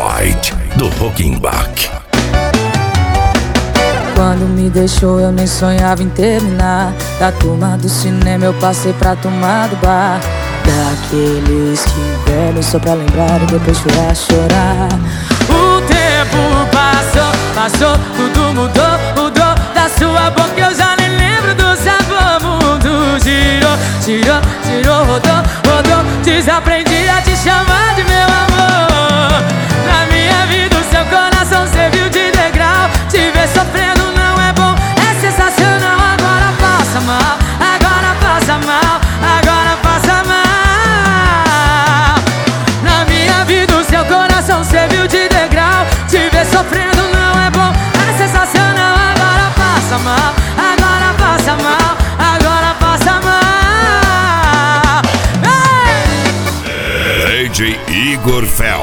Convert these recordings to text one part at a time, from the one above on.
White, do Rockenbach. Quando me deixou eu nem sonhava em terminar. Da turma do cinema eu passei pra turma do bar. Daqueles que velho só pra lembrar e depois chorar, chorar. O tempo passou, passou, tudo mudou, mudou. Da sua boca eu já nem lembro do sabor. Mundo girou, girou, girou, rodou, rodou. Desaprendi a te chamar de meu amor. Na minha vida o seu coração serviu de degrau. Te ver sofrendo não é bom, é sensacional. Agora passa mal, agora passa mal, agora passa mal. Na minha vida o seu coração serviu de degrau. Te ver sofrendo não é bom, é sensacional. Agora passa mal, agora passa mal, agora passa mal. DJ Igor Fel.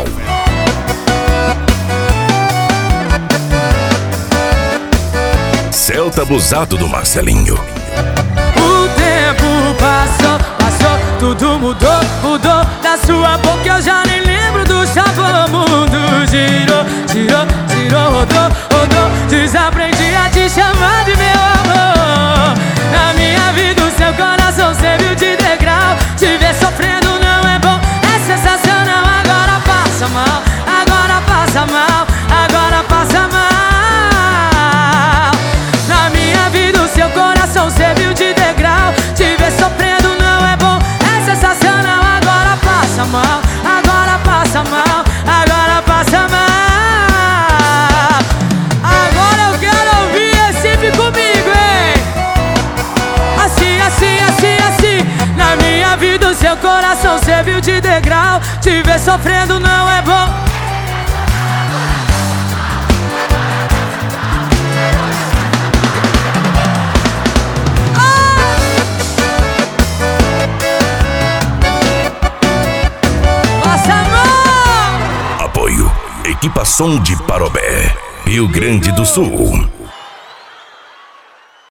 Celta abusado do Marcelinho. O tempo passou, passou, tudo mudou, mudou. Da sua boca eu já nem lembro do sabor. Mundo girou, girou, girou, rodou, rodou. Desaprendi a te chamar de meu amor. Na minha vida o seu coração serviu de degrau. Te ver sofrendo não é bom, é sensacional. Agora passa mal, agora passa mal, agora passa mal. Seu coração serviu de degrau. Te ver sofrendo não é bom, é sensacional. Agora passa mal, agora passa mal, agora passa mal. Agora eu quero ouvir Recife comigo, hein? Assim, assim, assim, assim. Na minha vida o seu coração serviu de degrau. Te ver sofrendo não é bom. Equipa Som de Parobé, Rio Grande do Sul.